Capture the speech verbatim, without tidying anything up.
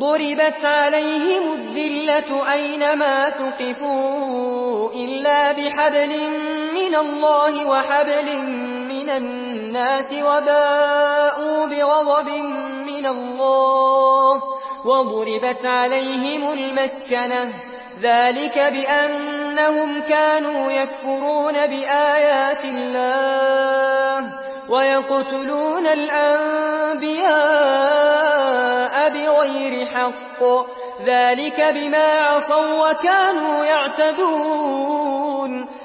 ضربت عليهم الذلة أينما ثقفوا إلا بحبل من الله وحبل من الناس وباءوا بغضب من الله وضربت عليهم المسكنة ذلك بأنهم كانوا يكفرون بآيات الله ويقتلون الأنبياء بغير حق ذلك بما عصوا وكانوا يعتدون